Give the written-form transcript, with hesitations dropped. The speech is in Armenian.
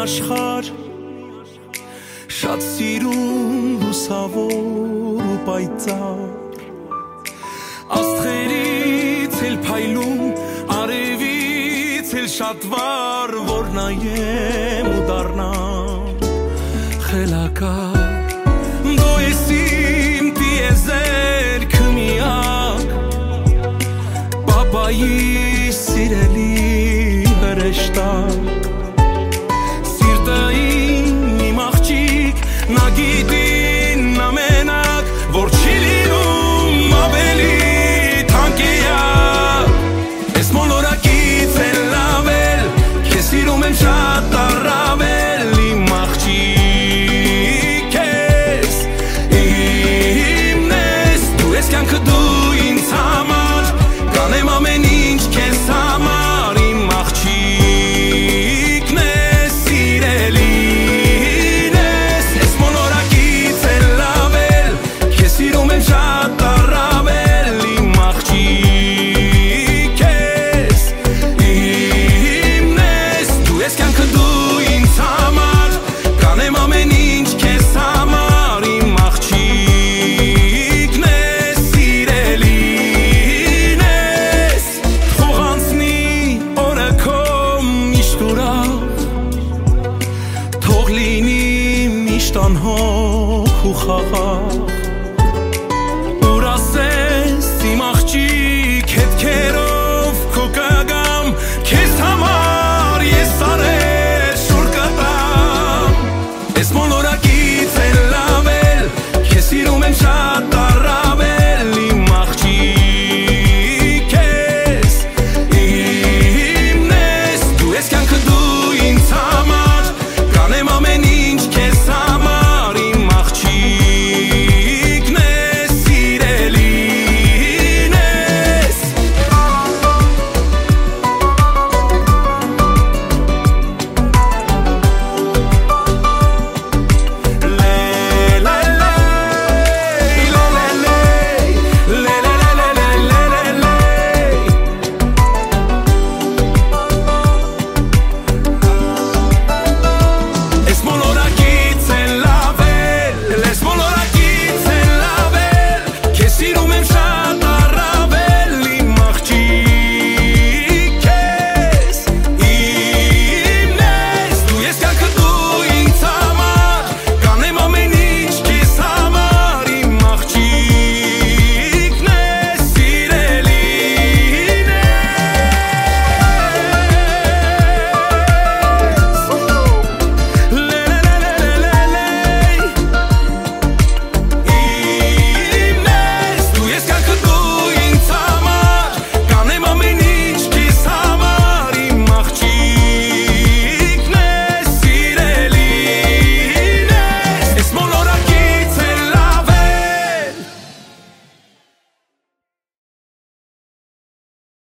աշխարհ շատ սիրուն լուսավոր ու պայծառ աստղերից էլ փայլում արևից էլ շատ վառ որ նայեմ ու դառնամ խելակար դու ես իմ տիեզերքը միակ պապայի սիրելի հրեշտակ նա գիտին ամենակ որ չի լինում ավելի թանկեյա ես մոլորակից էլ լավել քեզ սիրում եմ շատ առավել իմ աղջիկ ես իմն ես դու ես կյանքը դու ինձ համար կանեմ ամեն ինչ քեզ համար իմ աղջիկն ես սիրելի Tog lini mishtan ho khu khagha